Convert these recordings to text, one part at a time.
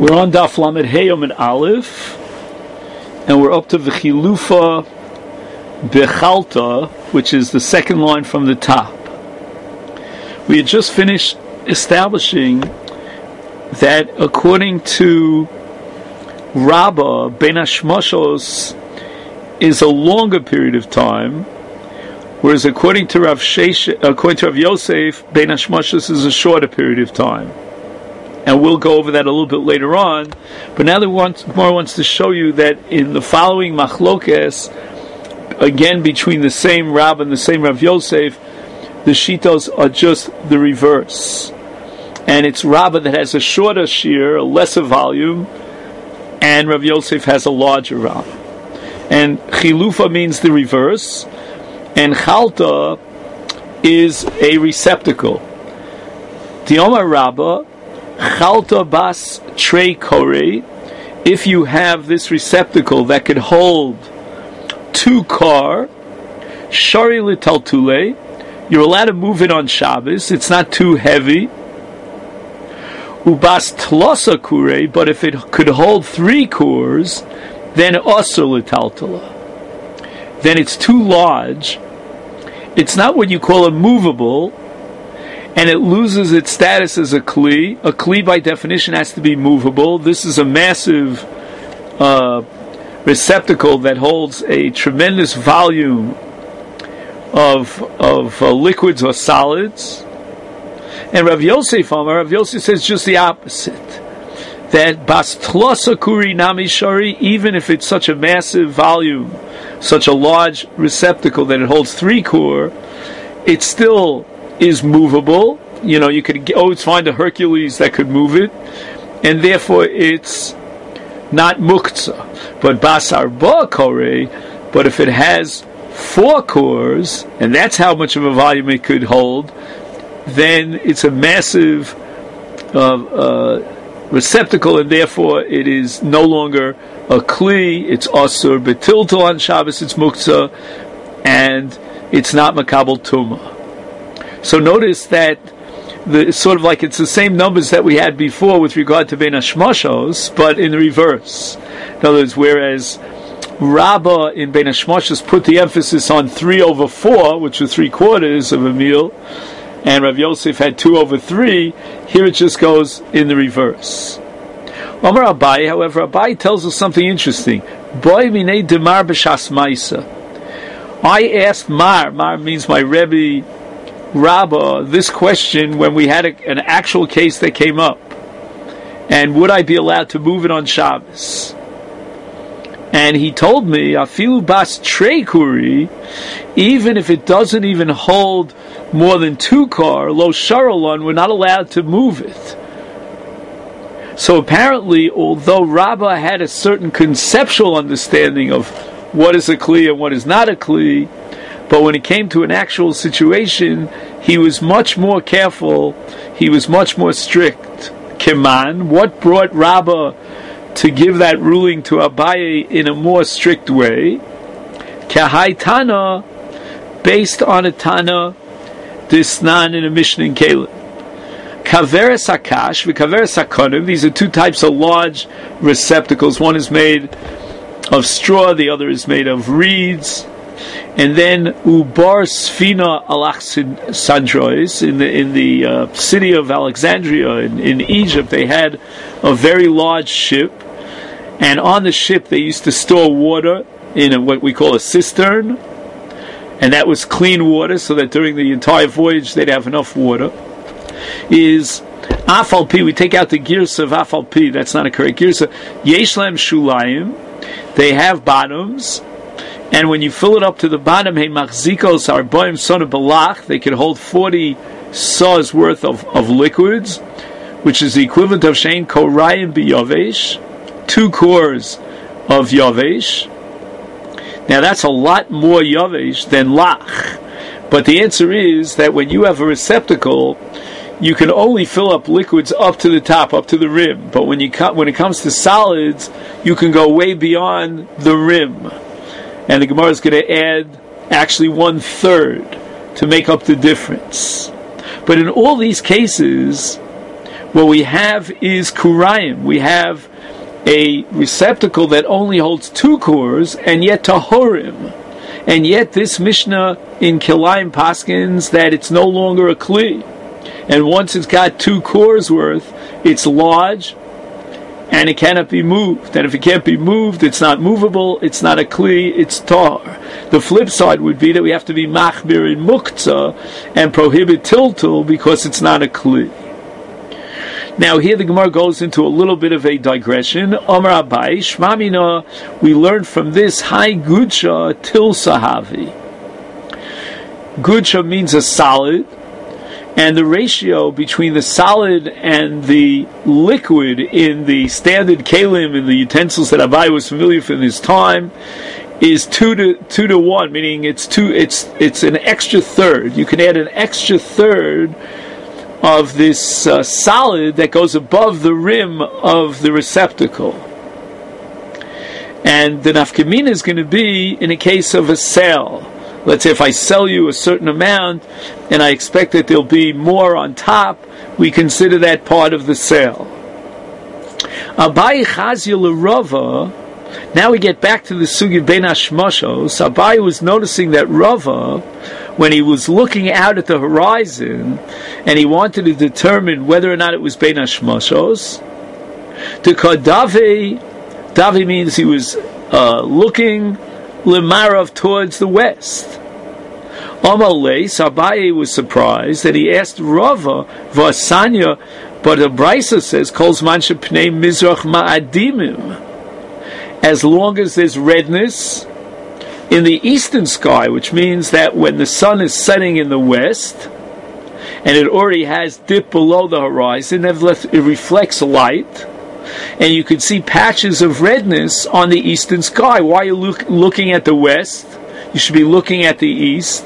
We're on Daf Lamed Heyom and Aleph, and we're up to V'chilufa Bechalta, which is the second line from the top. We had just finished establishing that according to Rabbah, Ben Hashmashos is a longer period of time, whereas according to Rav Yosef, Ben Hashmashos is a shorter period of time. And we'll go over that a little bit later on. But now the Gemara wants to show you that in the following machlokes, again between the same Rab and the same Rav Yosef, the shitos are just the reverse. And it's Rabbah that has a shorter shear, a lesser volume, and Rav Yosef has a larger Rab. And chilufa means the reverse, and chalta is a receptacle. Dioma Rabbah, Chalta bas trei kore, if you have this receptacle that could hold 2 car, shari litaltule, you're allowed to move it on Shabbos, it's not too heavy. Ubas tlosa kure, but if it could hold 3 cores, then asur litaltula. Then it's too large. It's not what you call a movable, and it loses its status as a kli. A kli, by definition, has to be movable. This is a massive receptacle that holds a tremendous volume of liquids or solids. And Rav Yosef says just the opposite. That bas tlosa kuri nami shari, even if it's such a massive volume, such a large receptacle that it holds 3 core, it still is movable. You know, you could always find a Hercules that could move it, and therefore it's not muktzah. But basar ba kore, but if it has 4 cores, and that's how much of a volume it could hold, then it's a massive receptacle, and therefore it is no longer a kli. It's asur betilto on Shabbos. It's muktzah, and it's not makabel tumah. So notice that it's sort of like it's the same numbers that we had before with regard to Ben Hashmashos, but in the reverse. In other words, whereas Rabbah in Ben Hashmashos put the emphasis on 3/4, which was 3/4 of a meal, and Rav Yosef had 2/3, here it just goes in the reverse. Amar Abai, however, Abai tells us something interesting. Boy minei demar b'shas ma'isa. I asked Mar means my Rebbe, Rabbah, this question when we had an actual case that came up, and would I be allowed to move it on Shabbos? And he told me, afilu bas trei kuri, even if it doesn't even hold more than 2 car, lo sharolon, we're not allowed to move it. So apparently, although Rabbah had a certain conceptual understanding of what is a kli and what is not a kli, but when it came to an actual situation, he was much more careful, he was much more strict. Keman, what brought Rabbah to give that ruling to Abaye in a more strict way? Kahai Tana, based on a Tana, Disnan in a Mishnah in Kalim. Kaveres Akash, V'kaveres Hakonim, these are 2 types of large receptacles. One is made of straw, the other is made of reeds. And then Ubar Sfina Alexandrois, in the city of Alexandria in Egypt, they had a very large ship, and on the ship they used to store water in what we call a cistern, and that was clean water, so that during the entire voyage they'd have enough water. Is Afal Pi, we take out the girsa of Afal Pi, that's not a correct girsa. Yeshlem Shulayim, they have bottoms, and when you fill it up to the bottom, hey machzikos arboim son of balach, they can hold 40 saws worth of liquids, which is the equivalent of shein korayim biyavesh, 2 cores of yavesh. Now that's a lot more yavesh than lach, but the answer is that when you have a receptacle, you can only fill up liquids up to the top, up to the rim. But when it comes to solids, you can go way beyond the rim. And the Gemara is going to add actually 1/3 to make up the difference. But in all these cases, What we have is kurayim. We have a receptacle that only holds 2 cores, and yet tahorim. And yet this Mishnah in Kilayim paskins that it's no longer a kli. And once it's got 2 cores worth, it's large, and it cannot be moved. And if it can't be moved, it's not movable, it's not a kli, it's tar. The flip side would be that we have to be machmir in muktzah and prohibit tiltul because it's not a kli. Now here the Gemara goes into a little bit of a digression. Omar Abai, Shmamina, we learn from this, Hai Gudsha Til Sahavi. Gudsha means a solid, and the ratio between the solid and the liquid in the standard kalim, in the utensils that Abai was familiar with in his time, is 2 to 1, meaning it's an extra third. You can add an extra third of this solid that goes above the rim of the receptacle. And the nafkamina is going to be in a case of a sale. Let's say if I sell you a certain amount and I expect that there'll be more on top, we consider that part of the sale. Abai chazil Rava. Now we get back to the sugi ben hashmashos. Abai was noticing that Rava, when he was looking out at the horizon and he wanted to determine whether or not it was ben hashmashos, to Davi means he was looking Lemarav towards the west. Amalei, Abaye was surprised that he asked Rava Vasanya, but the Brisa says Kolz Mansha Pnei Mizrach Ma'adimim. As long as there's redness in the eastern sky, which means that when the sun is setting in the west and it already has dipped below the horizon, it reflects light, and you can see patches of redness on the eastern sky. Why are you looking at the west? You should be looking at the east.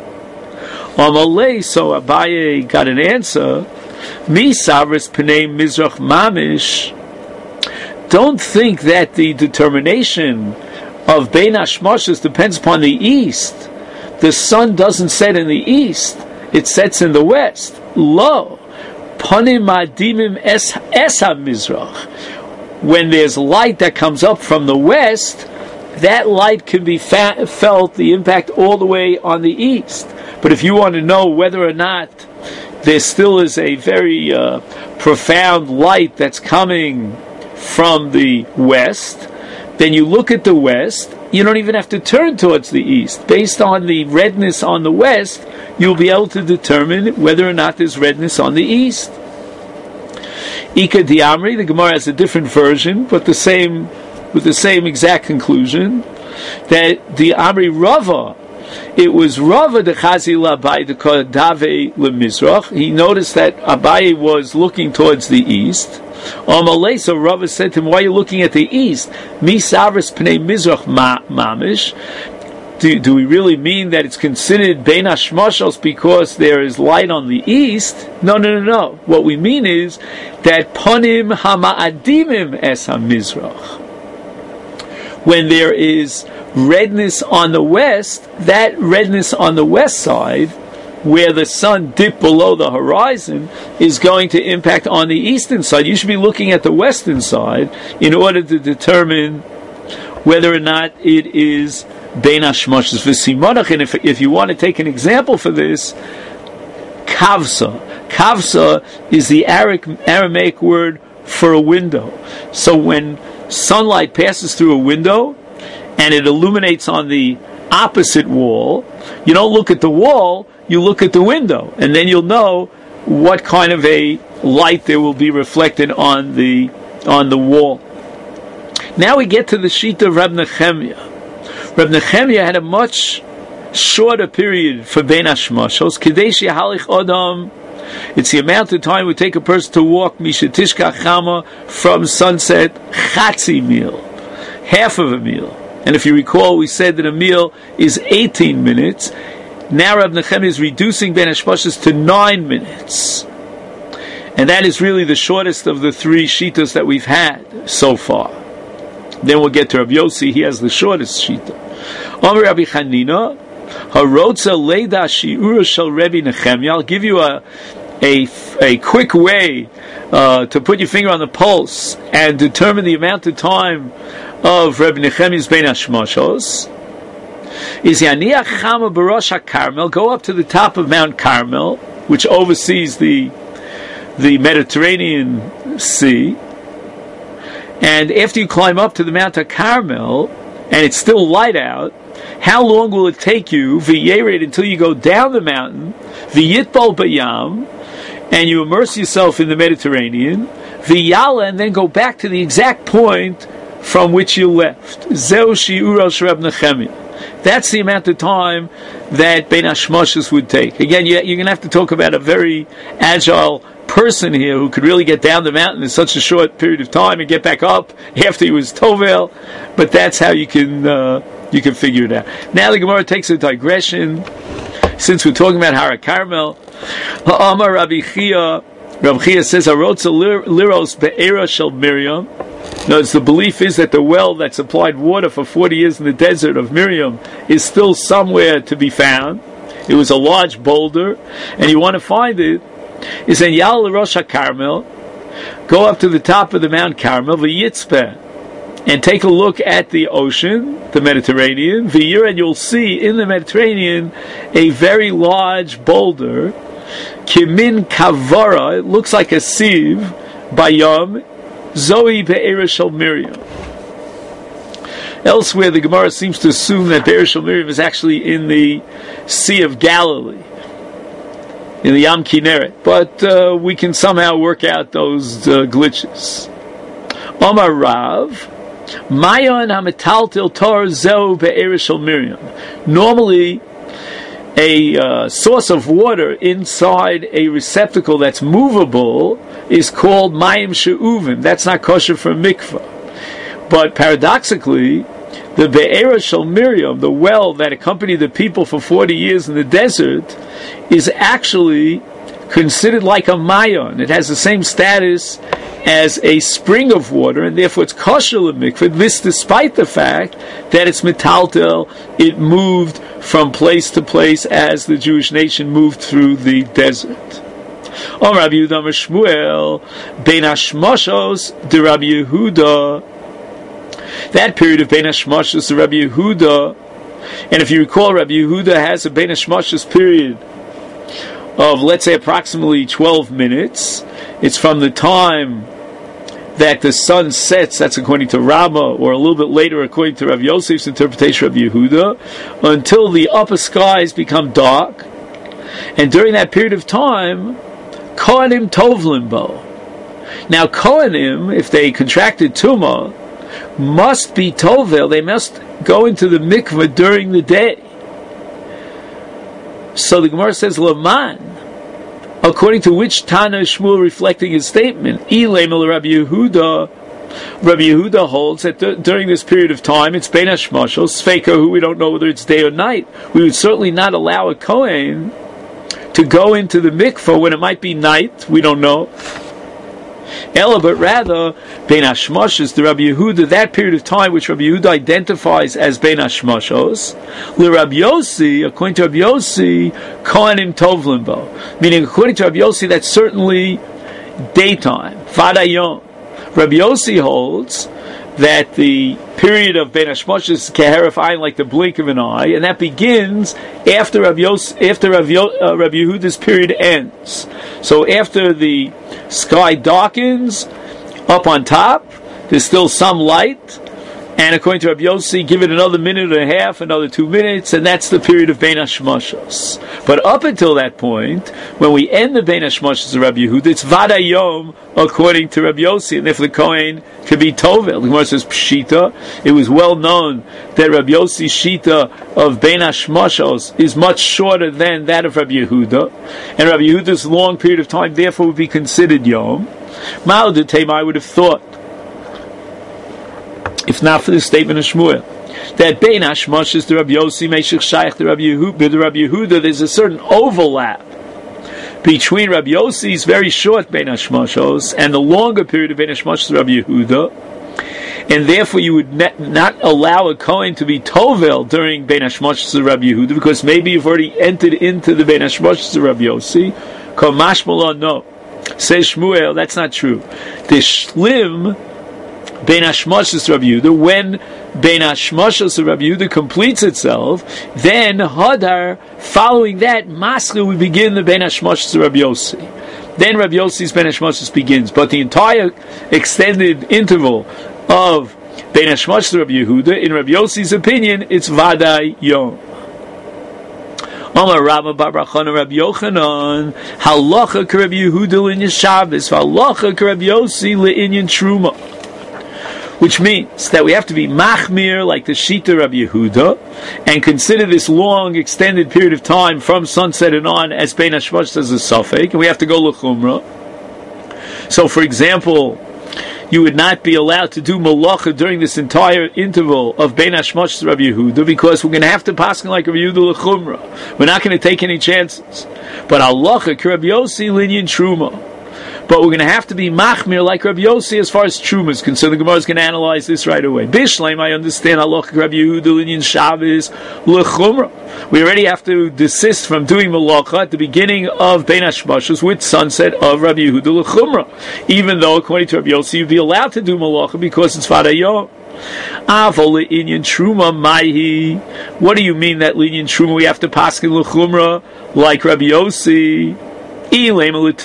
Amalei, so Abaye got an answer. Mi savris pnei mizrach mamish. Don't think that the determination of bein hashmashos depends upon the east. The sun doesn't set in the east; it sets in the west. Lo, panim adimim es ha-mizrach. When there's light that comes up from the west, that light can be felt, the impact all the way on the east. But if you want to know whether or not there still is a very profound light that's coming from the west, then you look at the west. You don't even have to turn towards the east. Based on the redness on the west, you'll be able to determine whether or not there's redness on the east. Ika Diamri, the Gemara has a different version, but with the same exact conclusion, that the Amri Rava, it was Rava the Chazil Abai the Kodave le Mizrach. He noticed that Abai was looking towards the east. Amalei, so Rava said to him, why are you looking at the east? Mi savris pnei Mizrach mamish. Do we really mean that it's considered bein hashmashos because there is light on the east? No. What we mean is that panim hama'adimim es ha-mizrach. When there is redness on the west, that redness on the west side, where the sun dipped below the horizon, is going to impact on the eastern side. You should be looking at the western side in order to determine whether or not it is bein hashmashos v'simonach. And if you want to take an example for this, kavsa. Kavsa is the Aramaic word for a window. So when sunlight passes through a window and it illuminates on the opposite wall, you don't look at the wall, you look at the window, and then you'll know what kind of a light there will be reflected on the wall. Now we get to the Shita of Reb Nechemia. Reb Nechemia had a much shorter period for bein hashmashos. Kadesh yahalich odam. It's the amount of time it would take a person to walk mishatishka chama from sunset chatzi meal, half of a meal. And if you recall, we said that a meal is 18 minutes. Now Reb Nechemia is reducing bein hashmashos to 9 minutes. And that is really the shortest of the 3 shitas that we've had so far. Then we'll get to Rabbi Yossi, he has the shortest shita. Omer Rabbi Chanina, Harotza Leida Shi'ura Shel Rebbe Nechemia. I'll give you a a quick way to put your finger on the pulse and determine the amount of time of Reb Nechemiah's Bein Hashmashos is Yaniach Chama B'Rosh HaKarmel, go up to the top of Mount Carmel, which oversees the Mediterranean Sea, and after you climb up to the Mount of Carmel and it's still light out, how long will it take you, v'yered, until you go down the mountain, v'yitbal b'yam, and you immerse yourself in the Mediterranean, v'yala, and then go back to the exact point from which you left. Zeu shi'uros Reb Nechemiah. That's the amount of time that Bein Hashmashos would take. Again, you're going to have to talk about a very agile person here who could really get down the mountain in such a short period of time and get back up after he was Tovel, but that's how you can figure it out. Now the Gemara takes a digression, since we're talking about Har HaKarmel. Ha'amar Rabbi Chia says, Harotza liros be'era shel Miriam. Notice the belief is that the well that supplied water for 40 years in the desert of Miriam is still somewhere to be found. It was a large boulder, and you want to find it. Is in Yal Rosh HaKarmel, go up to the top of the Mount Carmel, v'yitzpeh, and take a look at the ocean, the Mediterranean, v'yir, and you'll see in the Mediterranean a very large boulder, kimin kavara, it looks like a sieve, bayam, zoe be'era shel Miriam. Elsewhere, the Gemara seems to assume that Be'er Shel Miriam is actually in the Sea of Galilee, in the Yam Kinneret, but we can somehow work out those glitches. Omar Rav, Mayon HaMetaltel Tor Zeu Be'er Shel Miriam. Normally, a source of water inside a receptacle that's movable is called Mayim She'uvim. That's not kosher for mikvah. But paradoxically, the Be'er Shel Miriam, the well that accompanied the people for 40 years in the desert, is actually considered like a mayon. It has the same status as a spring of water, and therefore it's kosher l'mikvah. This despite the fact that it's metaltel, it moved from place to place as the Jewish nation moved through the desert. Om Rabbi Yehuda Amar Shmuel, Bein Hashmashos de Rabbi Yehuda. That period of Bein Hashmashos de Rabbi Yehuda, and if you recall, Rabbi Yehuda has a Bein Hashmashos period of, let's say, approximately 12 minutes. It's from the time that the sun sets, that's according to Rama, or a little bit later according to Rav Yosef's interpretation of Yehuda, until the upper skies become dark. And during that period of time, Kohanim Tovlim Bo. Now Kohanim, if they contracted Tumah, must be Tovel, they must go into the mikveh during the day. So the Gemara says, Laman, according to which Tana Shmuel reflecting his statement, Ilemel Rabbi Yehuda holds that during this period of time, it's Bein Hashmashos, Sfeika, who we don't know whether it's day or night. We would certainly not allow a Kohen to go into the mikveh when it might be night, we don't know. Ella, but rather, Bein Hashmashos, the Rabbi Yehuda, that period of time which Rabbi Yehuda identifies as Bein Hashmashos, Rabbi Yossi, according to Rabbi Yossi, Kohanim Tovlim Bo. Meaning, according to Rabbi Yossi, that's certainly daytime, Vadayom. Rabbi Yossi holds that the period of Bein Hashmashos is Keheref Ayin, like the blink of an eye, and that begins after Rabbi Yehuda's period ends. So after the sky darkens, up on top, there's still some light, and according to Rabbi Yossi, give it another minute and a half, another 2 minutes, and that's the period of Bein Hashmashos. But up until that point, when we end the Bein Hashmashos of Rabbi Yehuda, it's Vadayom, according to Rabbi Yossi, and if the Kohen could be Tovel. The Gemara says Pshita. It was well known that Rabbi Yossi's Shita of Bein Hashmashos is much shorter than that of Rabbi Yehuda, and Rabbi Yehuda's long period of time therefore would be considered Yom. Ma'od I would have thought, if not for the statement of Shmuel, that Bein Hashmashos to Rabbi Yossi, Meshach Shaykh to Rabbi Yehuda, there's a certain overlap between Rabbi Yossi's very short Bein Hashmashos and the longer period of Bein Hashmashos to Rabbi Yehuda, and therefore you would not allow a Kohen to be Tovel during Bein Hashmashos to Rabbi Yehuda, because maybe you've already entered into the Bein Hashmashos to Rabbi Yossi. Mashmallah, no. Says Shmuel, that's not true. The shlim Bein Hashmashos Rabbi Yehuda, when Bein Hashmashos Rabbi Yehuda completes itself, then Hadar, following that, Mascha, we begin the Bein Hashmashos Rabbi Yossi. Then Rabbi Yossi's Bein Hashmashos begins. But the entire extended interval of Bein Hashmashos Rabbi Yehuda, in Rabbi Yossi's opinion, it's Vadai Yom. Amar Rabba Bar Chana Rabbi Yochanan, Halacha Rabbi Yehuda l'Inyan Shabbos, Halacha Rabbi Yossi l'Inyan Truma. Which means that we have to be machmir like the Shita Rabbi Yehuda and consider this long extended period of time from sunset and on as Bein Hashmashos as a suffix, and we have to go l'chumra. So, for example, you would not be allowed to do malacha during this entire interval of Bein Hashmashos Rabbi Yehuda because we're going to have to paskin like Rabbi Yehuda l'chumra. We're not going to take any chances. But halacha Rabbi Yossi l'Inyan Truma. But we're going to have to be machmir like Rabbi Yossi as far as Truma is concerned. The Gemara is going to analyze this right away. Bishleim, I understand halacha Rabbi Yehuda l'Inyan Shabbos l'chumra. We already have to desist from doing malacha at the beginning of Bein Hashmashos with sunset of Rabbi Yehuda l'chumra. Even though, according to Rabbi Yossi, you'd be allowed to do malacha because it's Vadai Yom. Avol l'Inyan Truma Maihi. What do you mean that l'Inyan Truma we have to paskin l'chumra like Rabbi Yossi? If you're going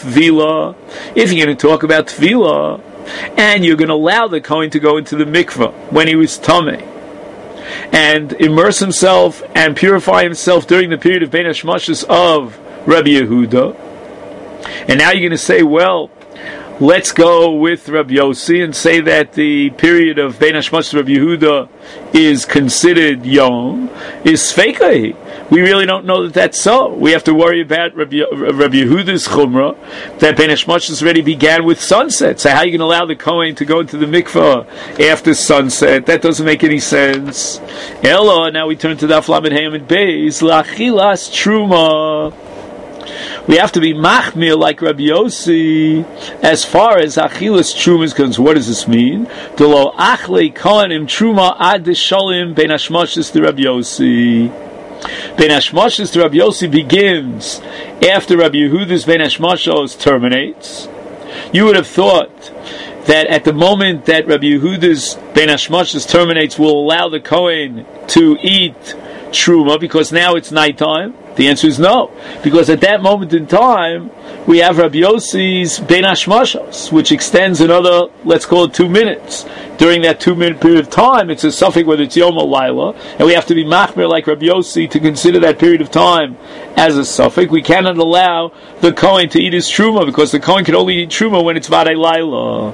to talk about Tefillah, and you're going to allow the Kohen to go into the mikveh when he was Tameh, and immerse himself and purify himself during the period of Bein Hashmashos of Rabbi Yehuda, and now you're going to say, well, let's go with Rabbi Yossi and say that the period of Bein Hashmashos Rabbi Yehuda is considered Yom, is Sfeikai. We really don't know that that's so. We have to worry about Rabbi Yehuda's Chumrah, that Bein Hashmashos already began with sunset. So how are you going to allow the Kohen to go into the mikveh after sunset? That doesn't make any sense. Ella, now we turn to the Aflam and Hayam and Beis, L'Achilas Truma. We have to be machmir like Rabbi Yossi as far as achilas truma is concerned. What does this mean? Delo achle kohanim truma ad shalim Bein Hashmashos to Rabbi Yossi. Bein Hashmashos to Rabbi Yossi begins after Rabbi Yehuda's Bein Hashmashos terminates. You would have thought that at the moment that Rabbi Yehuda's Bein Hashmashos terminates, will allow the Kohen to eat truma because now it's nighttime. The answer is no, because at that moment in time we have Rabbi Yossi's Bein Hashmashos, which extends another, let's call it 2 minutes. During that 2 minute period of time, it's a suffix whether it's Yom or Laila, and we have to be machmir like Rabbi Yossi to consider that period of time as a suffix. We cannot allow the Kohen to eat his truma because the Kohen can only eat truma when it's Vadai Laila.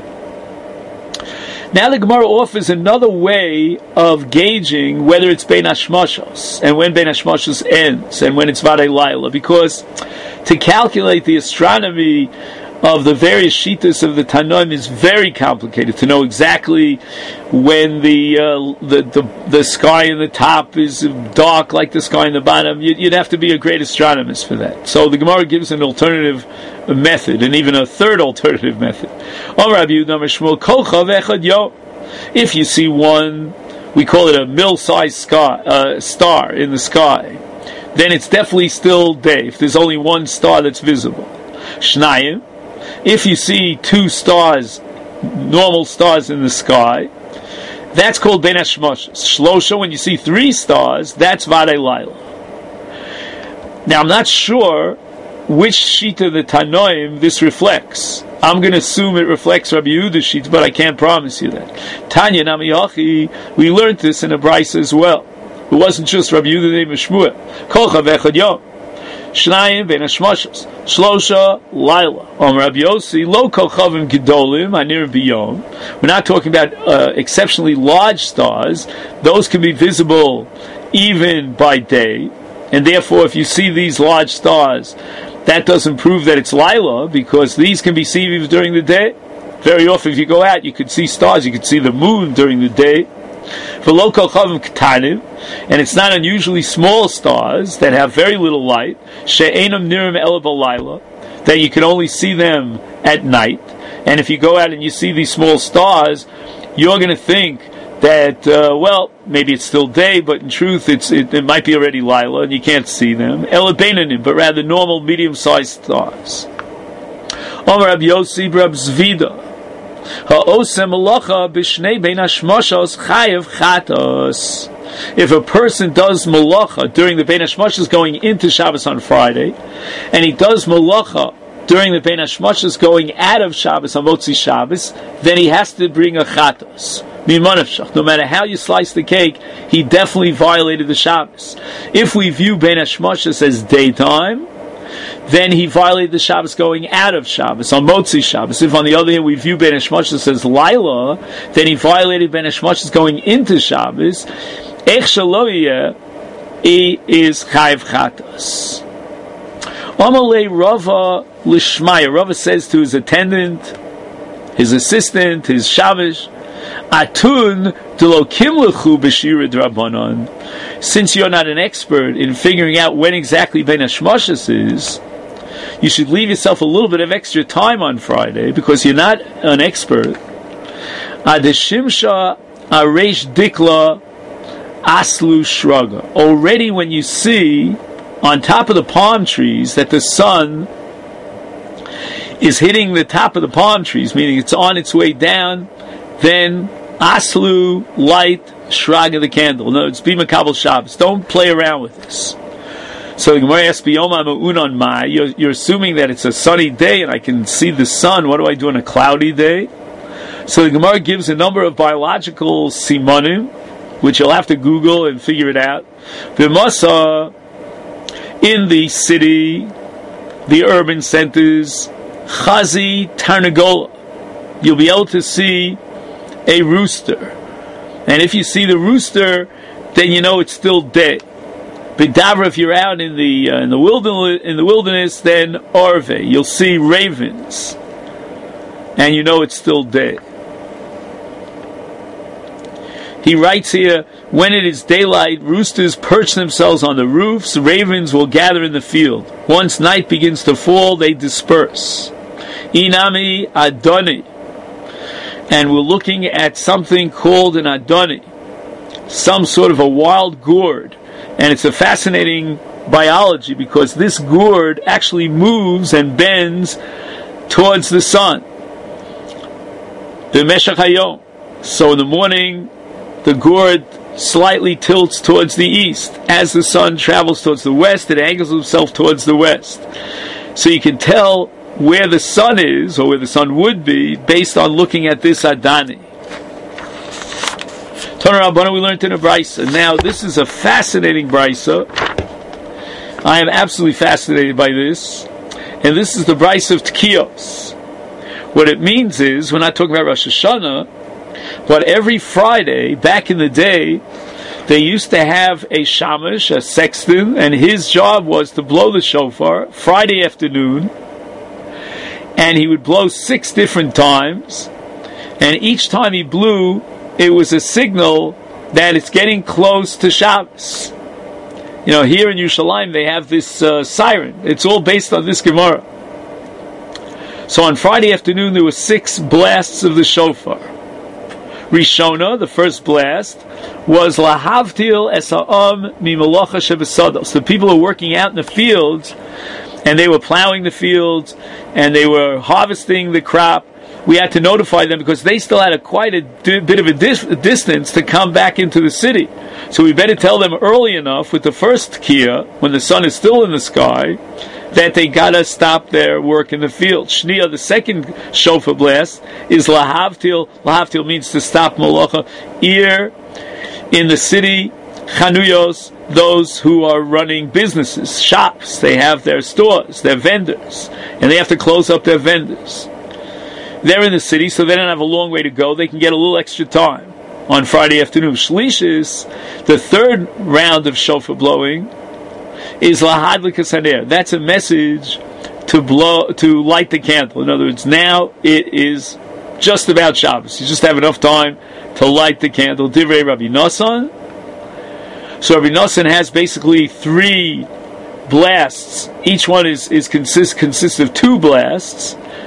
Now the Gemara offers another way of gauging whether it's Bein Hashmashos and when Bein Hashmashos ends and when it's Vadai Laila, because to calculate the astronomy of the various shitas of the Tanoim is very complicated. To know exactly when the sky in the top is dark like the sky in the bottom, you'd have to be a great astronomist for that. So the Gemara gives an alternative method, and even a third alternative method. If you see one, we call it a mill-sized star in the sky, then it's definitely still day, if there's only one star that's visible. Shnayim, if you see 2 stars, normal stars in the sky, that's called Bein Hashmashos. Shlosha, when you see 3 stars, that's Vadai Laila. Now I'm not sure which shita the Tanoim this reflects. I'm going to assume it reflects Rabbi Yehuda's shita, but I can't promise you that. Tanya Namiyachi, we learned this in a brisa as well. It wasn't just Rabbi Yehuda named Shmuel. Kol chav echad yom. Shnayim Bein Hashmashos. Shlosha Laila. Rabbi Yossi, lo kol chavim gedolim, anir biyom. We're not talking about exceptionally large stars. Those can be visible even by day. And therefore, if you see these large stars, that doesn't prove that it's Laila, because these can be seen even during the day. Very often, if you go out, you could see stars. You could see the moon during the day. For local chavim ketanim, and it's not unusually small stars that have very little light. She'enam nirim ela b'layla, that you can only see them at night. And if you go out and you see these small stars, you're going to think that, maybe it's still day, but in truth it might be already Lila, and you can't see them. Ela beinanim, but rather normal, medium-sized stars. Omer Rab Yossi Rab Zvida. Ha'osem malacha b'shnei bein hashmashos chayev chatos. If a person does malacha during the bein hashmashos going into Shabbos on Friday, and he does malacha during the bein hashmashos going out of Shabbos on Motzi Shabbos, then he has to bring a chatos. No matter how you slice the cake, he definitely violated the Shabbos. If we view bein hashmashos as daytime, then he violated the Shabbos going out of Shabbos, on Motzi Shabbos. If on the other hand we view bein hashmashos as Laila, then he violated bein hashmashos going into Shabbos. Ech shaloyeh, he is chayiv chatos. Amalei Rava Lishmaya. Rava says to his attendant, his assistant, his Shavish, Atun delo kimlechu b'shira d'Rabbanan. Since you're not an expert in figuring out when exactly bein hashmashos is, you should leave yourself a little bit of extra time on Friday because you're not an expert. Adeshimsha areish dikla aslu shraga. Already when you see on top of the palm trees that the sun is hitting the top of the palm trees, meaning it's on its way down, then aslu, light, shraga the candle. No, it's be makabel Shabbos. Don't play around with this. So the Gemara asks, you're assuming that it's a sunny day and I can see the sun. What do I do on a cloudy day? So the Gemara gives a number of biological simanim, which you'll have to Google and figure it out. V'masa, in the city, the urban centers, chazi tarnagola, you'll be able to see a rooster. And if you see the rooster, then you know it's still day. B'davra, if you're out in the wilderness, then arve, you'll see ravens, and you know it's still day. He writes here, when it is daylight, roosters perch themselves on the roofs, ravens will gather in the field. Once night begins to fall, they disperse. Inami Adoni. And we're looking at something called an Adoni, some sort of a wild gourd. And it's a fascinating biology because this gourd actually moves and bends towards the sun. The Meshach Hayom. So in the morning, the gourd slightly tilts towards the east. As the sun travels towards the west, it angles itself towards the west. So you can tell where the sun is, or where the sun would be, based on looking at this Adani. Tana Rabbana, we learned in a Brisa. Now, this is a fascinating Brisa. I am absolutely fascinated by this. And this is the Brisa of Tkiyos. What it means is, we're not talking about Rosh Hashanah, but every Friday, back in the day, they used to have a shamash, a sexton, and his job was to blow the shofar Friday afternoon, and he would blow 6 different times, and each time he blew, it was a signal that it's getting close to Shabbos. You know, here in Yerushalayim they have this siren. It's all based on this Gemara. So on Friday afternoon there were 6 blasts of the shofar. Rishona, the first blast, was Lahavtil Esa'am Mimalacha Shebesados. The people who were working out in the fields, and they were plowing the fields, and they were harvesting the crop. We had to notify them because they still had quite a bit of a distance to come back into the city. So we better tell them early enough with the first Tkiyah, when the sun is still in the sky, that they gotta stop their work in the field. Shniya, the second shofar blast, is Lahavtil. Lahavtil means to stop Malacha. Here in the city, Chanuyos, those who are running businesses, shops, they have their stores, their vendors, and they have to close up their vendors. They're in the city, so they don't have a long way to go. They can get a little extra time on Friday afternoon. Shlishis, the third round of shofar blowing, is Lahadlik Hasaner. That's a message to light the candle. In other words, now it is just about Shabbos. You just have enough time to light the candle. Divrei Rabbi Nosson. So Rabbi Nosson has basically 3 blasts. Each one consists of 2 blasts.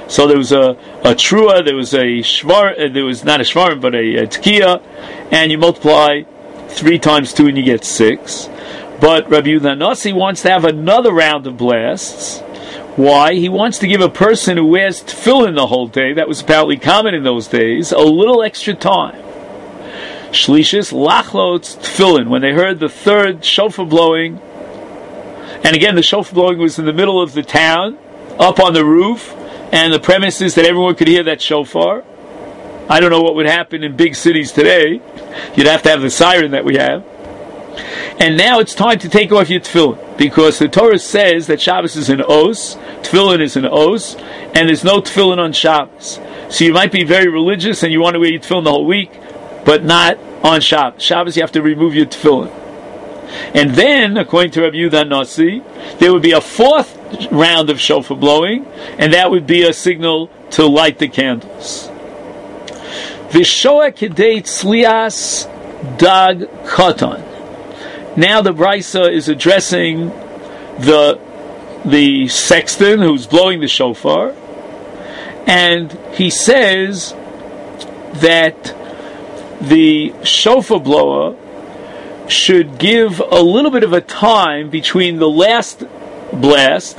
So there was a trua, there was a shvar, there was not a shvar, but a tkiya, and you multiply 3 times 2 and you get 6. But Rabbi Yehuda Nasi wants to have another round of blasts. Why? He wants to give a person who wears tefillin the whole day, that was apparently common in those days, a little extra time. Shlishis lachlot tefillin. When they heard the third shofar blowing, and again the shofar blowing was in the middle of the town, up on the roof, and the premise is that everyone could hear that shofar. I don't know what would happen in big cities today. You'd have to have the siren that we have. And now it's time to take off your tefillin, because the Torah says that Shabbos is an os, tefillin is an os, and there's no tefillin on Shabbos. So you might be very religious and you want to wear your tefillin the whole week, but not on Shabbos. Shabbos you have to remove your tefillin. And then, according to Rabbi Yehuda Nasi, there would be a 4th round of shofar blowing, and that would be a signal to light the candles. Vishoa kedei tzlias dag katan. Now the Brisa is addressing the sexton who's blowing the shofar, and he says that the shofar blower should give a little bit of a time between the last blast,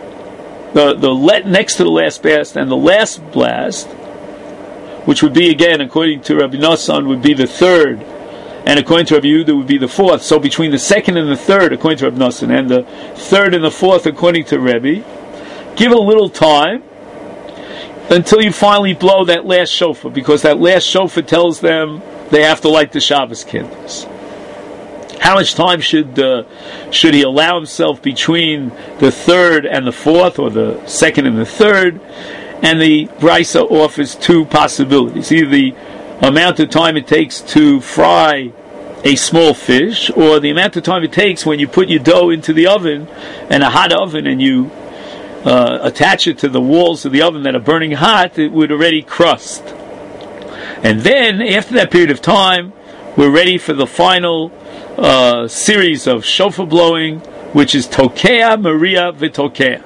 the next to the last blast, and the last blast, which would be, again, according to Rabbi Nosson, would be the 3rd, and according to Rabbi Yehuda would be the 4th. So between the 2nd and the 3rd, according to Rabbi Nosson, and the 3rd and the 4th, according to Rebbe, give it a little time until you finally blow that last shofar, because that last shofar tells them they have to light the Shabbos candles. How much time should he allow himself between the 3rd and the 4th, or the 2nd and the 3rd? And the Brisa offers 2 possibilities: either the amount of time it takes to fry a small fish, or the amount of time it takes when you put your dough into the oven, and a hot oven, and you attach it to the walls of the oven that are burning hot, it would already crust. And then, after that period of time, we're ready for the final series of shofar blowing, which is Tokea, Maria, Vitokea.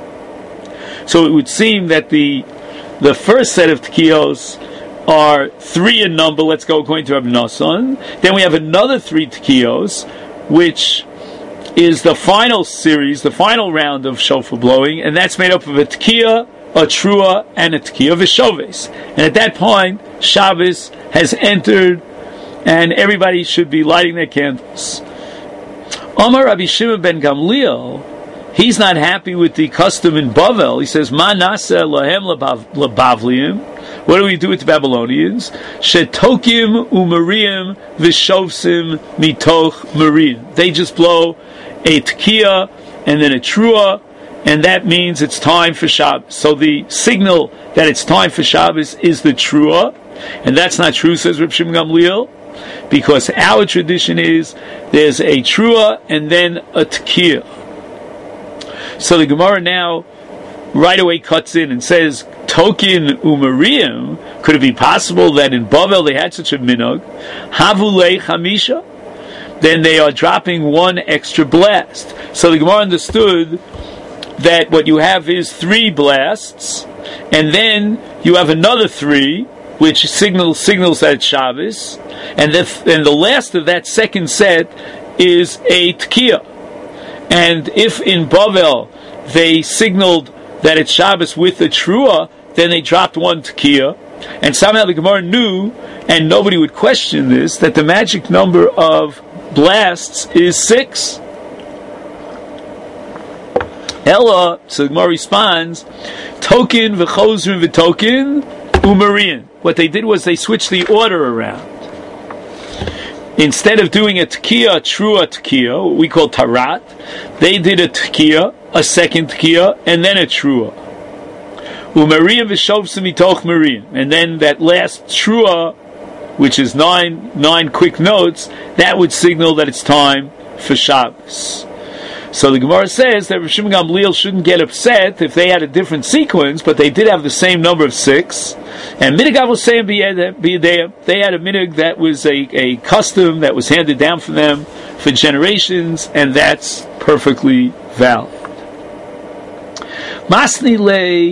So it would seem that the first set of tekiyos are 3 in number. Let's go according to Rabbi Nosson. Then we have another 3 tekiyos, which is the final series, the final round of shofar blowing, and that's made up of a tekiya, a trua, and a tekiya v'shoves. And at that point, Shabbos has entered, and everybody should be lighting their candles. Omar Rabbi Shimon ben Gamliel, he's not happy with the custom in Bavel. He says, Ma nasa lahem lebavliim. What do we do with the Babylonians? Shetokim u'mariim v'shovsim mitoch mariim. They just blow a tekiya and then a trua, and that means it's time for Shabbos. So the signal that it's time for Shabbos is the trua, and that's not true, says Reb Shimon Gamliel, because our tradition is there's a trua and then a tekiya. So the Gemara now right away cuts in and says, Tokin u'mariim, could it be possible that in Bavel they had such a minhag? Havulei chamisha? Then they are dropping 1 extra blast. So the Gemara understood that what you have is 3 blasts, and then you have another 3, which signals that it's Shabbos, and the last of that second set is a tekiya. And if in Bavel they signaled that it's Shabbos with the trua, then they dropped 1 tekiya, and somehow the Gemara knew, and nobody would question this, that the magic number of blasts is 6. Ella, so the Gemara responds, Tokin v'chozrin v'tokin u'mariin. What they did was they switched the order around. Instead of doing a tekiya, trua tekiya, what we call tarat, they did a tekiya, a second tekiya, and then a trua. U'mariim v'shovsim mitoch mariim. And then that last trua, which is 9 quick notes, that would signal that it's time for Shabbos. So the Gemara says that Rav Shimon Gamliel shouldn't get upset if they had a different sequence, but they did have the same number of 6. And Minig was saying they had a minig that was a custom that was handed down for them for generations, and that's perfectly valid. Masni le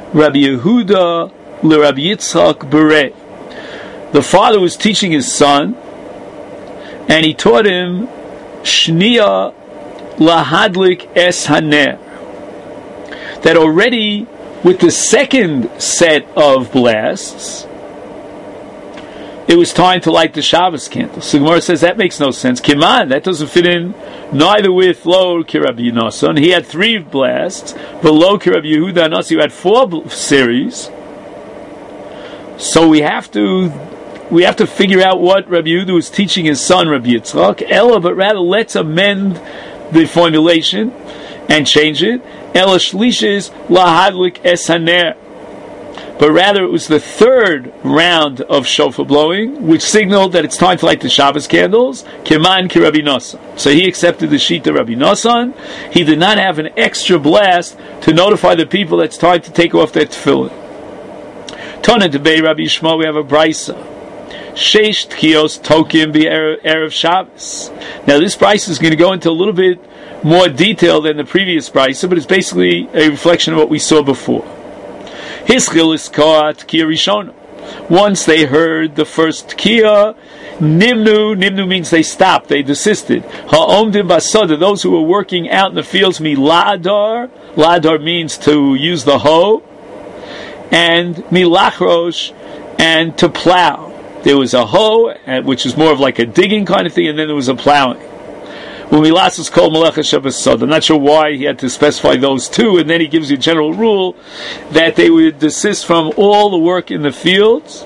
Rabbi Yehuda LeRabbi Yitzchak Bereh. The father was teaching his son, and he taught him Shnia Lahadlik Es Haner. That already with the second set of blasts, it was time to light the Shabbos candle. So Gemara says that makes no sense. Kiman, that doesn't fit in neither with Lo Kirabbi Yonasan. He had 3 blasts, but Lo Kirabbi Yehuda Nasi, who had 4 series. So we have to figure out what Rabbi Yehuda was teaching his son, Rabbi Yitzchak. Ella, but rather let's amend the formulation and change it. Ella shlishes lahadlik es haner. But rather it was the 3rd round of shofar blowing, which signaled that it's time to light the Shabbos candles. Kiman ki Rabbi Nosson. So he accepted the sheet of Rabbi Nosson. He did not have an extra blast to notify the people that it's time to take off their tefillin. Tana debei Rabbi Yishmael, we have a brisa. Sheish tkiyos tokim be erev Shabbos. Now this brisa is going to go into a little bit more detail than the previous brisa, but it's basically a reflection of what we saw before. Hischil is caught tkiya rishona. Once they heard the first tkiya, nimnu means they stopped, they desisted. Ha'omdim basada, those who were working out in the fields, la'adar means to use the hoe, and milachrosh, and to plow. There was a hoe, which is more of like a digging kind of thing, and then there was a plowing. Umilas is called Melecha Shabbos Sod. I'm not sure why he had to specify those 2, and then he gives you a general rule that they would desist from all the work in the fields.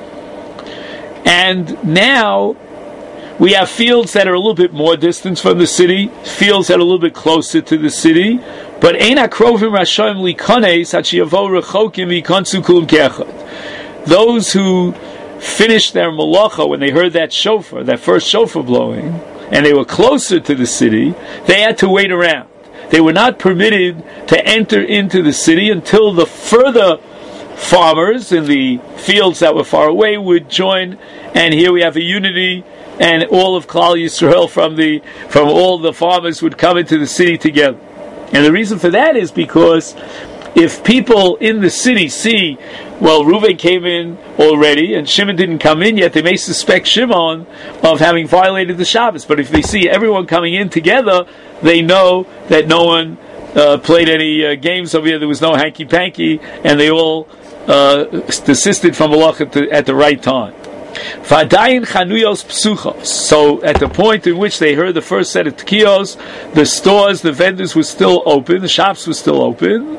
And now we have fields that are a little bit more distant from the city, fields that are a little bit closer to the city, but Eina Krovim Rashoim Likones Hachiyavo Rechokim Vikonsu Kulum Kechad. Those who finished their malacha when they heard that shofar, that first shofar blowing, and they were closer to the city, they had to wait around. They were not permitted to enter into the city until the further farmers in the fields that were far away would join, and here we have a unity, and all of Klal Yisrael from all the farmers would come into the city together. And the reason for that is because if people in the city see, well, Reuven came in already and Shimon didn't come in yet, they may suspect Shimon of having violated the Shabbos. But if they see everyone coming in together, they know that no one played any games over here, there was no hanky-panky, and they all desisted from malacha at the right time. V'adayin chanuyos psuchos. So at the point in which they heard the first set of tkiyos, the stores, the vendors were still open, the shops were still open.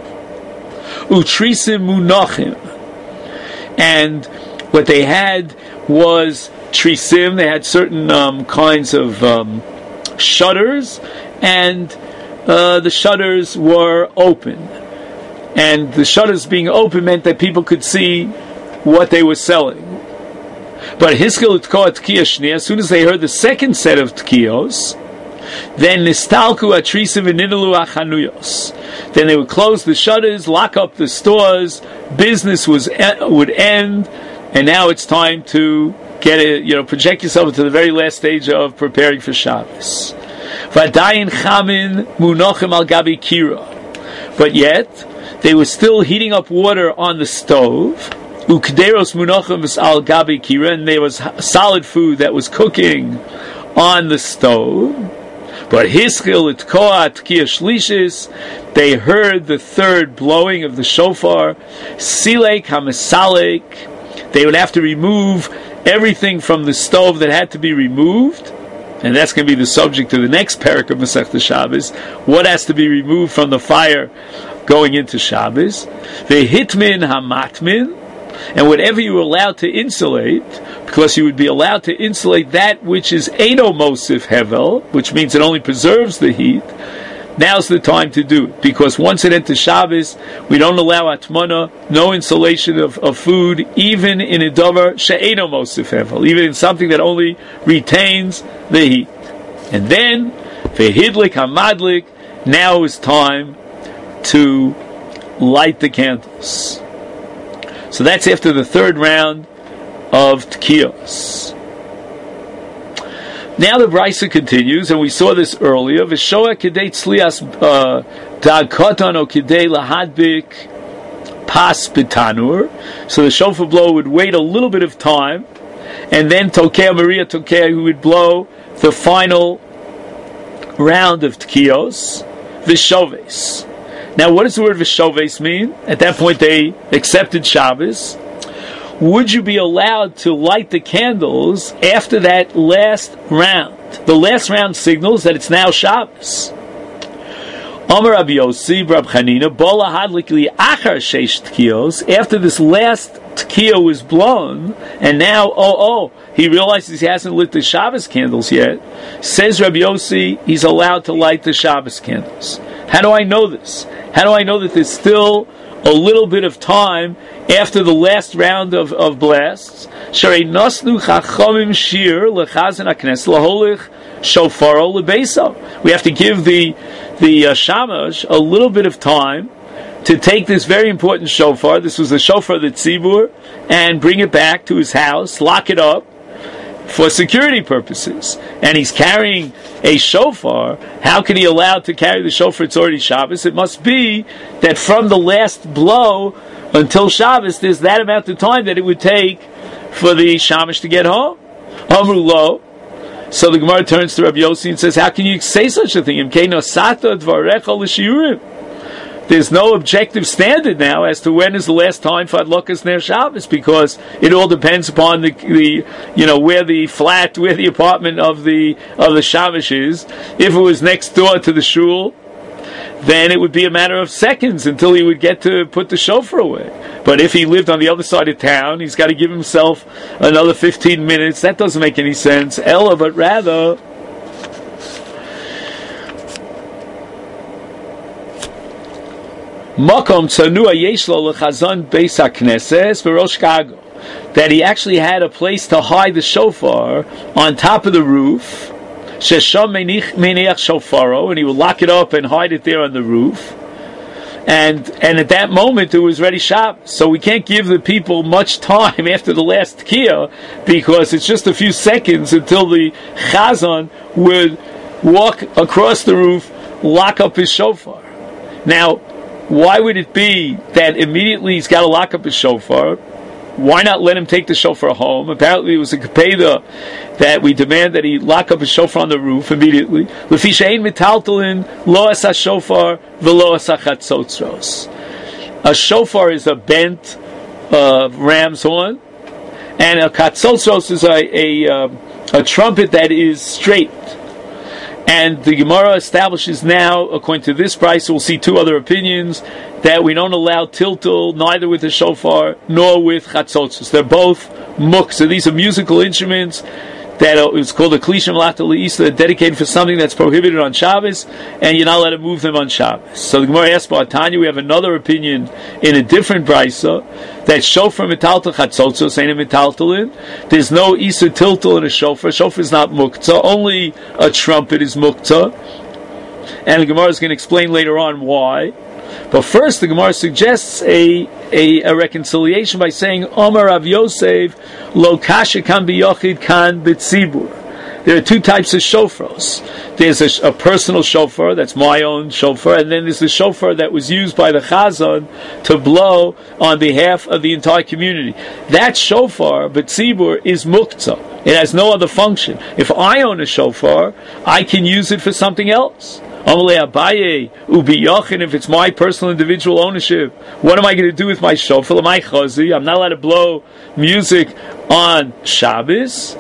Utrisim munachim. And what they had was trisim, they had certain kinds of shutters, and the shutters were open. And the shutters being open meant that people could see what they were selling. But Hiskil Tkoa Tkiya Shni, as soon as they heard the second set of Tkiyos, then Nistalku Atrisim V'Ninalu Achanuyos. Then they would close the shutters, lock up the stores, business would end, and now it's time to project yourself into the very last stage of preparing for Shabbos. V'adayin Chamin Munochem Al Gabi Kira. But yet, they were still heating up water on the stove, Ukderos Munochem Al Gabi Kira, and there was solid food that was cooking on the stove. But Hiskil Itkoa Tkiya Shlishis, they heard the 3rd blowing of the shofar. Silek Hamasalek, they would have to remove everything from the stove that had to be removed, and that's going to be the subject of the next parak of Masechta Shabbos. What has to be removed from the fire going into Shabbos? The Hitmin Hamatmin, and whatever you were allowed to insulate, because you would be allowed to insulate that which is Eino Mosif Hevel, which means it only preserves the heat, now's the time to do it. Because once it enters Shabbos, we don't allow Atmana, no insulation of food, even in a Dover She'eino Mosif Hevel, even in something that only retains the heat. And then, Vehidlik Hamadlik, now is time to light the candles. So that's after the 3rd round of Tkiyos. Now the Brisa continues, and we saw this earlier. V'shoa kedei tzlias dag koton o kedei lahadbik pas b'tanur. So the shofar blower would wait a little bit of time, and then Tokea Maria Tokea, who would blow the final round of Tkiyos, Vishoves. Now, what does the word Vishoves mean? At that point, they accepted Shabbos. Would you be allowed to light the candles after that last round? The last round signals that it's now Shabbos. Amar Rabbi Yossi, Rab Chanina, Bola Hadlikli Achar Sheish Tkiyos, after this last Tkiyo was blown, and now, he realizes he hasn't lit the Shabbos candles yet, says Rabbi Yossi, he's allowed to light the Shabbos candles. How do I know this? How do I know that there's still a little bit of time after the last round of blasts? Sharei nasnu chachamim shir lechazan haknes laholich shofaro lebeso. We have to give the shamash a little bit of time to take this very important shofar. This was the shofar of the tzibur, and bring it back to his house, lock it up for security purposes. And he's carrying a shofar. How can he allow to carry the shofar? It's already Shabbos. It must be that from the last blow until Shabbos, there's that amount of time that it would take for the shamash to get home. Amru lo. So the Gemara turns to Rabbi Yossi and says, how can you say such a thing? There's no objective standard now as to when is the last time for Adlokas Ner Shabbos, because it all depends upon the where the flat, where the apartment of the Shabbos is. If it was next door to the shul, then it would be a matter of seconds until he would get to put the shofar away. But if he lived on the other side of town, he's got to give himself another 15 minutes. That doesn't make any sense. Ella, but rather, Makom tzanua yeshlo lechazon beis hakneses v'rosh kago, that he actually had a place to hide the shofar on top of the roof. Shesham meniach shofaro, and he would lock it up and hide it there on the roof. And at that moment it was ready Shabbos. So we can't give the people much time after the last Tkiyah, because it's just a few seconds until the Chazan would walk across the roof, lock up his shofar. Now, why would it be that immediately he's got to lock up his shofar? Why not let him take the shofar home? Apparently it was a kapeda that we demand that he lock up his shofar on the roof immediately. Lefi she'ein metaltalin lo asa shofar v'lo asa chatzotzros. A shofar is a bent ram's horn, and a chatzotzros is a trumpet that is straight. And the Gemara establishes now, according to this price, we'll see two other opinions, that we don't allow tiltul neither with the shofar nor with chatzotzos. They're both muk. So these are musical instruments that it's called a klishim lata le'isa, dedicated for something that's prohibited on Shabbos, and you're not allowed to move them on Shabbos. So the Gemara asks about Tanya. We have another opinion in a different brisa that shofar metaltal chatzotzos ain't a metaltalin. There's no isa tiltul in a shofar. Shofar is not muktzah. Only a trumpet is muktzah. And the Gemara is going to explain later on why. But first, the Gemara suggests a reconciliation by saying, Omar Rav Yosef, lo kasha kan biyochid kan b'tzibur. There are two types of shofars. There's a personal shofar, that's my own shofar, and then there's the shofar that was used by the Chazan to blow on behalf of the entire community. That shofar, b'tzibur, is muktzah. It has no other function. If I own a shofar, I can use it for something else. If it's my personal individual ownership, what am I going to do with my shofar? I'm not allowed to blow music on Shabbos.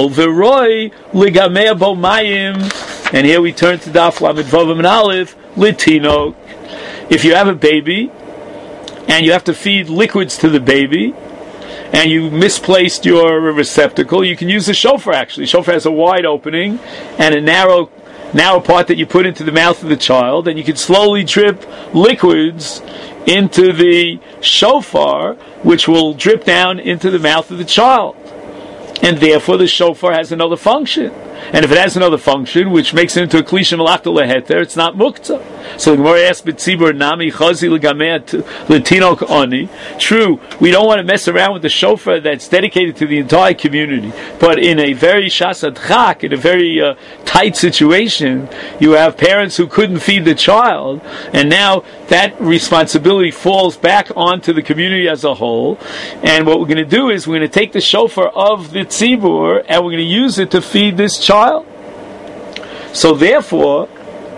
And here we turn to Daf Lamed Vav and Aleph, Litino. If you have a baby and you have to feed liquids to the baby, and you misplaced your receptacle, you can use the shofar actually. Shofar has a wide opening and a narrow part that you put into the mouth of the child, and you can slowly drip liquids into the shofar, which will drip down into the mouth of the child. And therefore the shofar has another function. And if it has another function, which makes it into a klishim malachta leheter, it's not muktzah. So the Gemara asks, "B'tzibur nami chazi l'tinok oni." True, we don't want to mess around with the shofar that's dedicated to the entire community. But in a very shasad chak, in a very tight situation, you have parents who couldn't feed the child, and now that responsibility falls back onto the community as a whole. And what we're going to do is we're going to take the shofar of the tzibur and we're going to use it to feed this child. So therefore,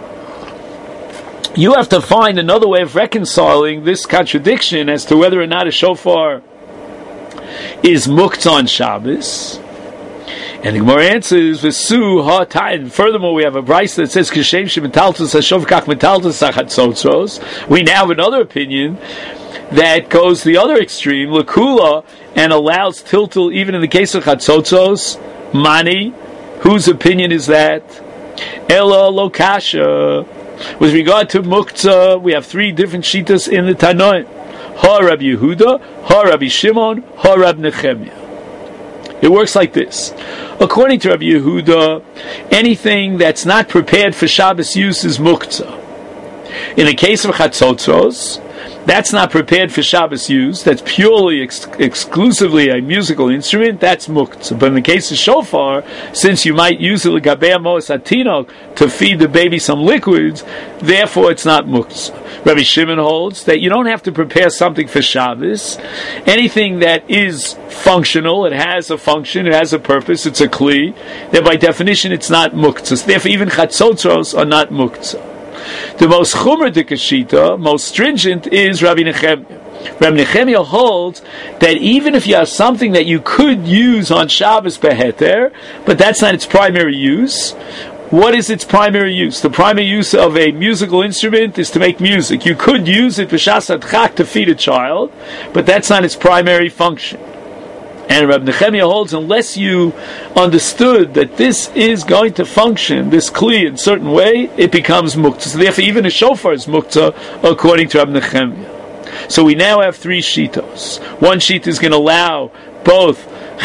you have to find another way of reconciling this contradiction as to whether or not a shofar is muktzah on Shabbos. And the Gemara answers, "V'su ha-ta'in." Furthermore, we have a brayso that says, "Kishem shemetaltus hashofar kach metaltus hachatzotzros." We now have another opinion that goes the other extreme, l'kula, and allows tiltul even in the case of chatzotzos. Mani, whose opinion is that? Ela lokasha. With regard to muktzah, we have three different shitas in the Tanoim: Ha Rabbi Yehuda, Ha Rabbi Shimon, Ha Rabbi Nechemia. It works like this. According to Rabbi Yehuda, anything that's not prepared for Shabbos use is muktzah. In the case of chatzotzos, that's not prepared for Shabbos use. That's purely, exclusively a musical instrument. That's muktzah. But in the case of shofar, since you might use it l'gabei amos hatinok to feed the baby some liquids, therefore it's not muktzah. Rabbi Shimon holds that you don't have to prepare something for Shabbos. Anything that is functional, it has a function, it has a purpose, it's a kli, then by definition it's not muktzah. Therefore even chatzotzos are not muktzah. The most chumer dikashita, most stringent, is Rabbi Nechemia. Rabbi Nechemia holds that even if you have something that you could use on Shabbos beheter, but that's not its primary use. What is its primary use? The primary use of a musical instrument is to make music. You could use it b'shas adchak to feed a child, but that's not its primary function. And Rabbi Nechemia holds, unless you understood that this is going to function, this kli, in a certain way, it becomes muktzah. So therefore, even a shofar is muktzah, according to Rabbi Nechemia. So we now have three shitos. One sheet is going to allow both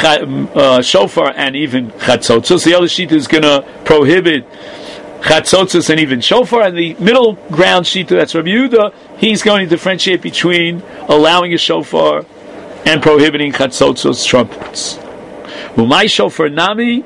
shofar and even chatzotzos. The other sheet is going to prohibit chatzotzos and even shofar. And the middle ground sheet, that's Rabbi Yehuda, he's going to differentiate between allowing a shofar and prohibiting chatzotzos, trumpets. Umay shofar nami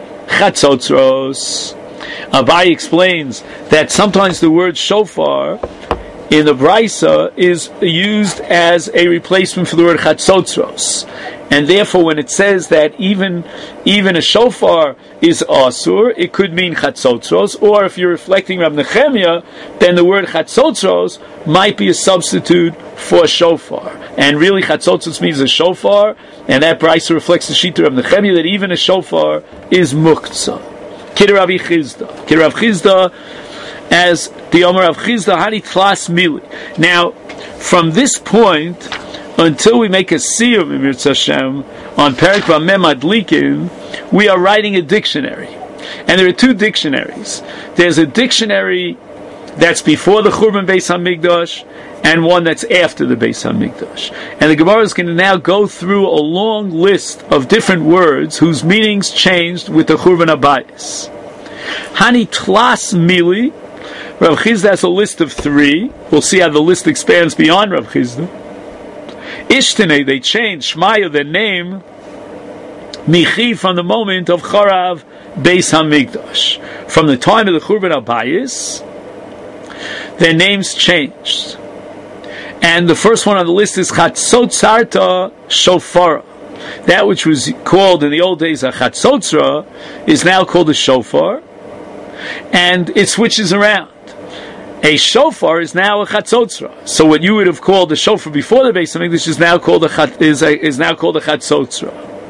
chatzotzos. Abai explains that sometimes the word shofar in the brayso is used as a replacement for the word chatzotzos, and therefore when it says that even a shofar is asur, it could mean chatzotzos, or if you're reflecting Rabbi Nechemia, then the word chatzotzos might be a substitute for shofar. And really chatzotzos means a shofar, and that brayso reflects the shita of Rabbi Nechemia that even a shofar is muktzah. Kid Rabbi Chizda. Kid Rabbi Chizda, as the Omer of Chizda, Hani Tlas Mili. Now, from this point, until we make a siyum in Mirz Hashem on Perek V'Mem Adlikin, we are writing a dictionary. And there are two dictionaries. There's a dictionary that's before the Churban Beis HaMikdash, and one that's after the Beis HaMikdash. And the Gemara is going to now go through a long list of different words whose meanings changed with the Churban Abayis. Hani Tlas Mili. Rav Chizda has a list of three. We'll see how the list expands beyond Rav Chizda. Ishtene, they changed Shmaya, their name, Michi, from the moment of Charav Beis HaMikdash. From the time of the Churban Abayis, their names changed. And the first one on the list is Chatzotzarta Shofara. That which was called in the old days a Chatzotzra is now called a Shofar, and it switches around. A shofar is now a chatzotzra. So what you would have called a shofar before the Beis HaMikdash is now called a chatzotzra.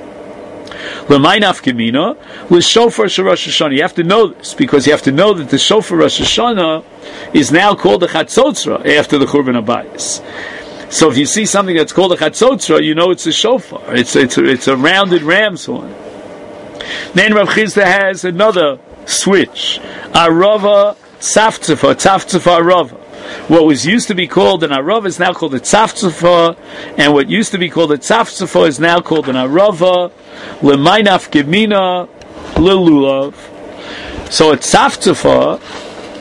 L'may nafkamina l'shofar shel Rosh Hashanah. You have to know this because you have to know that the shofar Rosh Hashanah is now called a chatzotzra after the Churban Abayis. So if you see something that's called a chatzotzra, you know it's a shofar. It's a rounded ram's horn. Then Rav Chizda has another switch. Arava tzaftzfa arava. What was used to be called an arava is now called a tzaftzfa, and what used to be called a tzaftzfa is now called an arava. L'maynaf gemina lelulav. So a tzaftzfa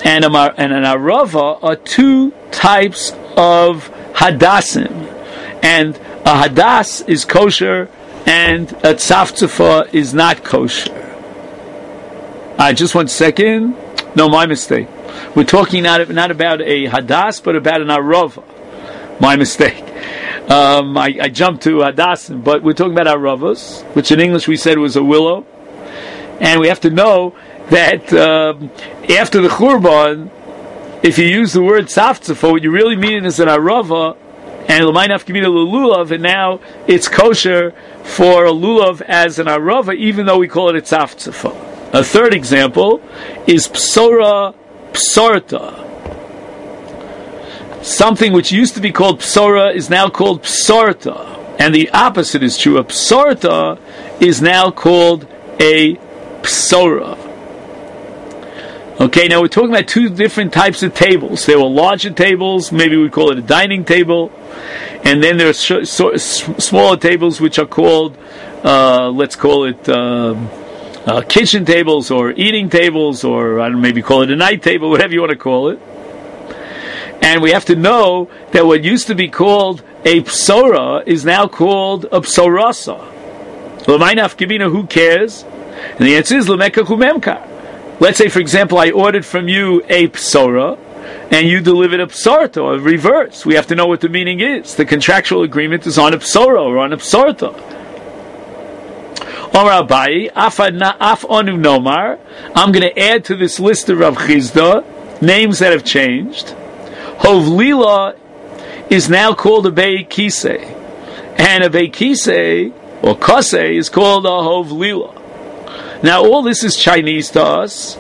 and an arava are two types of hadassim, and a hadas is kosher and a tzaftzfa is not kosher. Just 1 second. No, my mistake. We're talking not about a hadas, but about an arava. My mistake. I jumped to hadasim, but we're talking about aravas, which in English we said was a willow. And we have to know that after the Churban, if you use the word tzaftzfa, what you really mean is an arava, and l'maynaf gemina lulav, and now it's kosher for a lulav as an arava, even though we call it a tzaftzfa. A third example is psora psorta. Something which used to be called psora is now called psorta. And the opposite is true. A psorta is now called a psora. Okay, now we're talking about two different types of tables. There were larger tables, maybe we call it a dining table. And then there are smaller tables which are called, let's call it kitchen tables or eating tables, or I don't know, maybe call it a night table, whatever you want to call it. And we have to know that what used to be called a psora is now called a psorasa. L'maynaf gemina, who cares? And the answer is l'mekach u'memkar. Let's say, for example, I ordered from you a psora, and you delivered a psorta, or reverse. We have to know what the meaning is. The contractual agreement is on a psora or on a psorta. I'm going to add to this list of Rav Chizda names that have changed. Hovlila is now called a Bei Kisei, and a Bei Kisei or Kosei is called a Hovlila. Now all this is Chinese to us,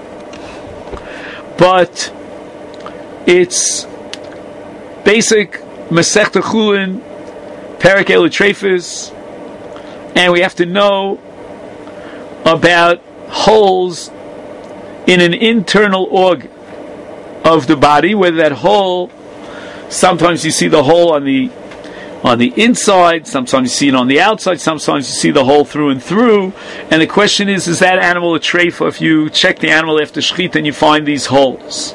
but it's basic Masechta Chulin, Perek Elutrefis. And we have to know about holes in an internal organ of the body, whether that hole, sometimes you see the hole on the inside, sometimes you see it on the outside, sometimes you see the hole through and through. And the question is that animal a treifa? If you check the animal after shechita and you find these holes.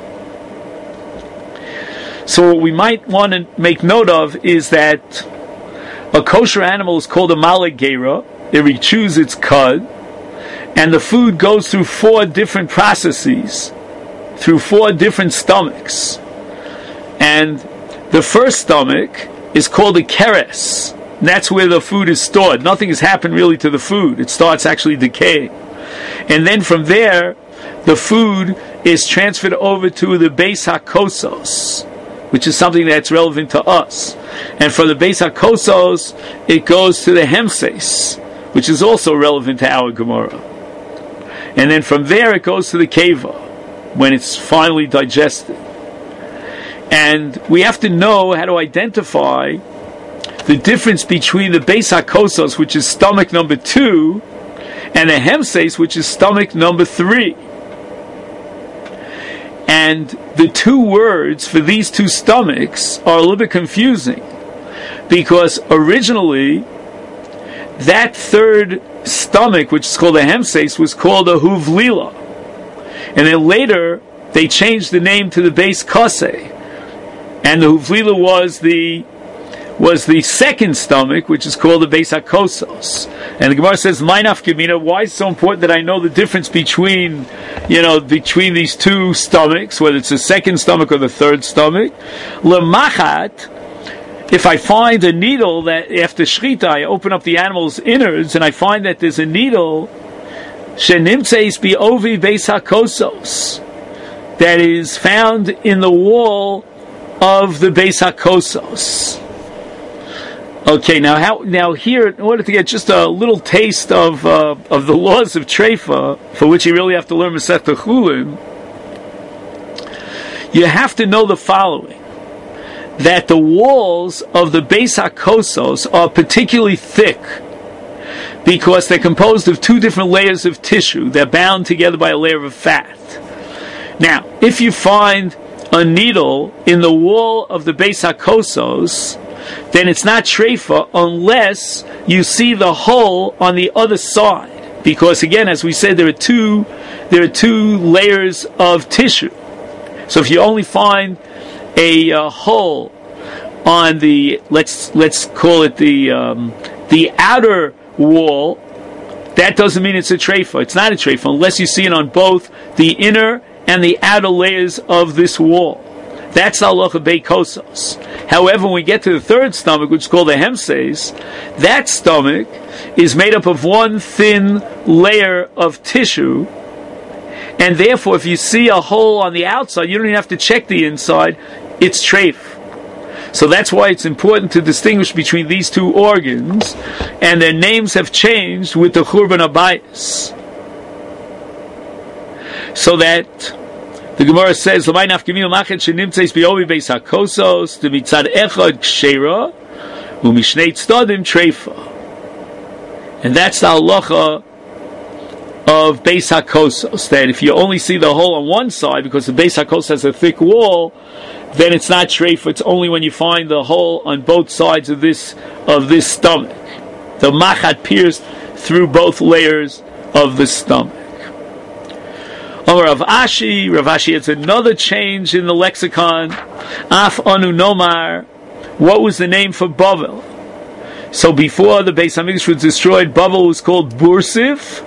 So what we might want to make note of is that a kosher animal is called a malagera. It chews its cud, and the food goes through 4 different processes, through 4 different stomachs. And the first stomach is called a keres. That's where the food is stored. Nothing has happened really to the food. It starts actually decaying. And then from there, the food is transferred over to the Beis HaKosos, which is something that's relevant to us. And for the Beis HaKosos, it goes to the Hemses, which is also relevant to our Gemara. And then from there it goes to the Keva, when it's finally digested. And we have to know how to identify the difference between the Beis HaKosos, which is stomach number 2, and the Hemses, which is stomach number 3. And the 2 words for these 2 stomachs are a little bit confusing, because originally that third stomach, which is called a Hemses, was called a Huvlila. And then later they changed the name to the Beis Kosei. And the Huvlila was the second stomach, which is called the Beis HaKosos. And the Gemara says, Maynaf Gemina, why is it so important that I know the difference between these 2 stomachs, whether it's the second stomach or the third stomach? Lemachat, if I find a needle that after shechita I open up the animal's innards and I find that there's a needle, shenimtzeis biovi Beis HaKosos, that is found in the wall of the Beis HaKosos. Okay, now here, in order to get just a little taste of the laws of treifa, for which you really have to learn Masechta Chulin, you have to know the following: that the walls of the Beis HaKosos are particularly thick because they're composed of 2 different layers of tissue. They're bound together by a layer of fat. Now, if you find a needle in the wall of the Beis HaKosos, then it's not treifa unless you see the hole on the other side. Because again, as we said, there are two layers of tissue. So if you only find a hole on the let's call it the outer wall, that doesn't mean it's a treifa. It's not a treifa unless you see it on both the inner and the outer layers of this wall. That's halacha beikosos. However, when we get to the third stomach, which is called the hemses, that stomach is made up of one thin layer of tissue, and therefore, if you see a hole on the outside, you don't even have to check the inside. It's treif. So that's why it's important to distinguish between these two organs, and their names have changed with the Churban Abayis. So that the Gemara says, "L'may nafkaminu machet shenimtzeis b'yomi beis hakosos demitzad echad kshera u'mishnei tzadim treifa," and that's the halacha of beis hakosos. That if you only see the hole on one side, because the beis hakos has a thick wall, then it's not treifa. It's only when you find the hole on both sides of this stomach. The machat pierced through both layers of the stomach. Rav Ashi, it's another change in the lexicon. Af anu nomar, what was the name for Bavel? So before the Beis Hamikdash was destroyed, Bavel was called Bursif.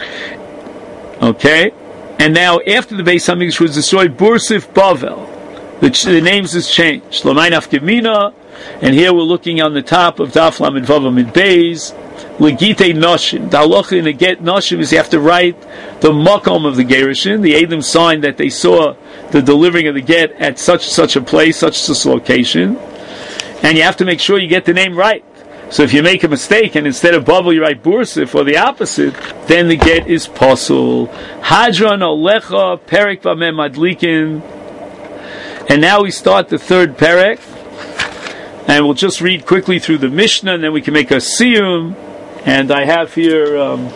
Okay, and now after the Beis Hamikdash was destroyed, Bursif Bavel. The names has changed. L'may nafkamina, and here we're looking on the top of Daf Lamed Vav Amid Beis. Legite Noshim. The halacha in a get Noshim is you have to write the makom of the gerushin, the Edom sign that they saw the delivering of the get at such a place, such a location, and you have to make sure you get the name right. So if you make a mistake and instead of Bavel you write Bursif or the opposite, then the get is pasul. Hadran Olecha Perek Bamem Madlikin. And now we start the third perek, and we'll just read quickly through the Mishnah, and then we can make a siyum. And I have here,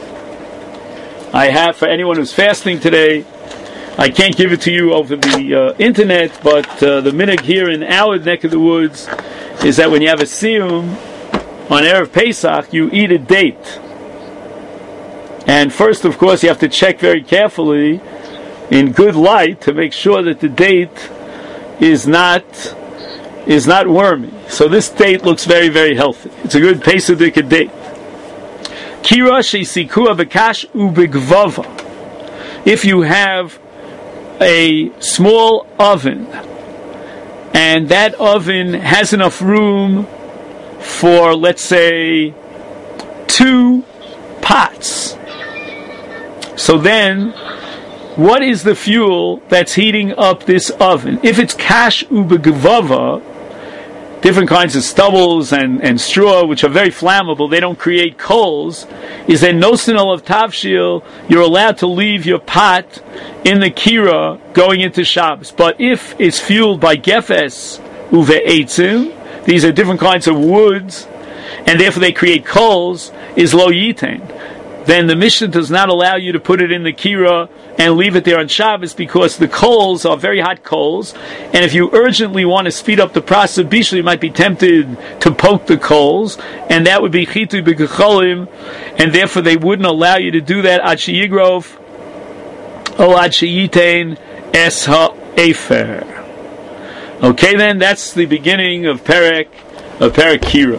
for anyone who's fasting today, I can't give it to you over the internet, but the minhag here in our neck of the woods is that when you have a siyum on Erev Pesach, you eat a date. And first, of course, you have to check very carefully in good light to make sure that the date is not wormy. So this date looks very, very healthy. It's a good Pesach date. Kira shesikua bekash ubigvava. If you have a small oven, and that oven has enough room for, let's say, 2 pots, so then what is the fuel that's heating up this oven? If it's kash ubigvava, different kinds of stubbles and straw, which are very flammable, they don't create coals, is that no sinol of tavshil, you're allowed to leave your pot in the kira going into Shabbos. But if it's fueled by gefes uve'etzim, these are different kinds of woods, and therefore they create coals, is lo yitain. Then the Mishnah does not allow you to put it in the kira and leave it there on Shabbos, because the coals are very hot coals, and if you urgently want to speed up the process of bishul, you might be tempted to poke the coals, and that would be chitu b'gecholim, and therefore they wouldn't allow you to do that ad sheyigrov o ad sheyitain es ha'efer. Okay, then that's the beginning of Perek Kira.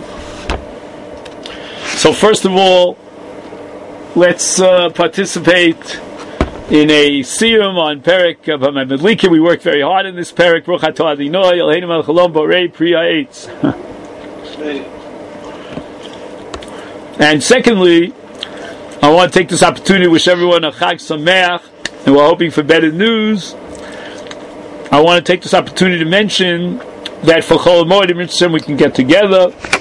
So first of all, let's participate in a siyum on Perek B'Medlika. We worked very hard in this Perek. Baruch atah Adonai Eloheinu melech haolam borei pri ha'etz. And secondly, I want to take this opportunity to wish everyone a Chag Sameach, and we're hoping for better news. I want to take this opportunity to mention that for Chol Hamoed we can get together